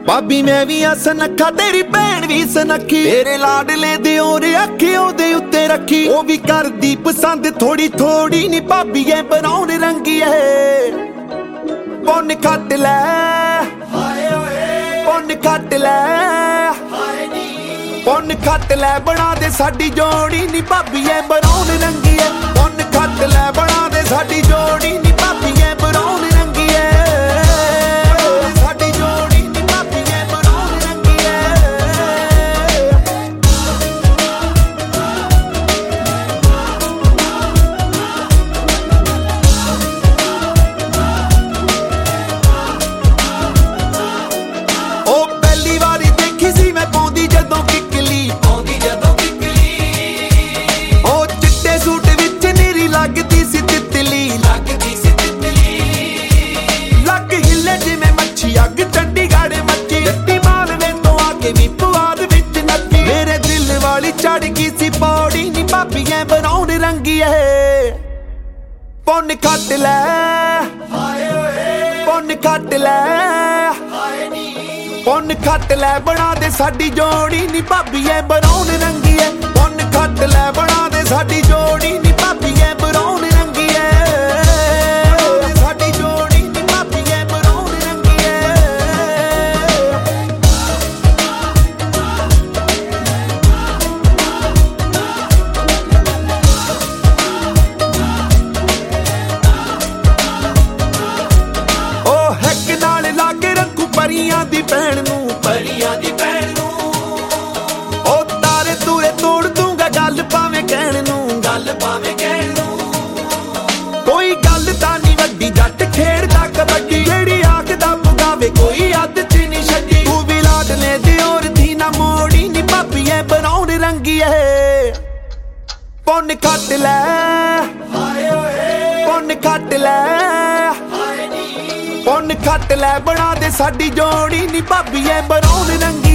भाभी मैं भी आ सनखा तेरी भैन भी सनखी तेरे लाडले दिओर अखे ओदे उत्ते रखी ओ भी करदी पसंद थोड़ी थोड़ी नी भाभी ऐ ब्राउन रंगी है पुन खट लै पुन खट लै पुन खट लै बना दे साडी जोड़ी नी भाभी ऐ ब्राउन रंगी है पुन खट लै बना दे साडी जोड़ी नी भाभी ऐ ब्राउन रंगी है चढ़ गई सी पौड़ी नी भाभी ऐ ब्राउन रंगी है पुन खट लै पुन खट लै पुन खट लै बना दे साडी जोड़ी नी भाभी ऐ ब्राउन रंगी है पुन खट लै बना दे साडी जोड़ी नी भाभी ऐ ब्राउन रंगी है साडी जोड़ी नी भाभी ऐ ब्राउन रंगी है परियां दी भैन नूं ओ तारे तूरे तोड़ दूंगा गल पावे कहण नूं कोई गल तां नी वड्डी जट खेड़दा कबड्डी जेड़ी आखदा पुगावे कोई अद च नी छड्डी तू भी लाडले दिओर थी ना मोड़ी नी भाभी ऐ ब्राउन रंगी है पुन खट लै पुन खट लै पुन खट लै बना दे साडी जोड़ी नी भाभी ऐ ब्राउन रंगी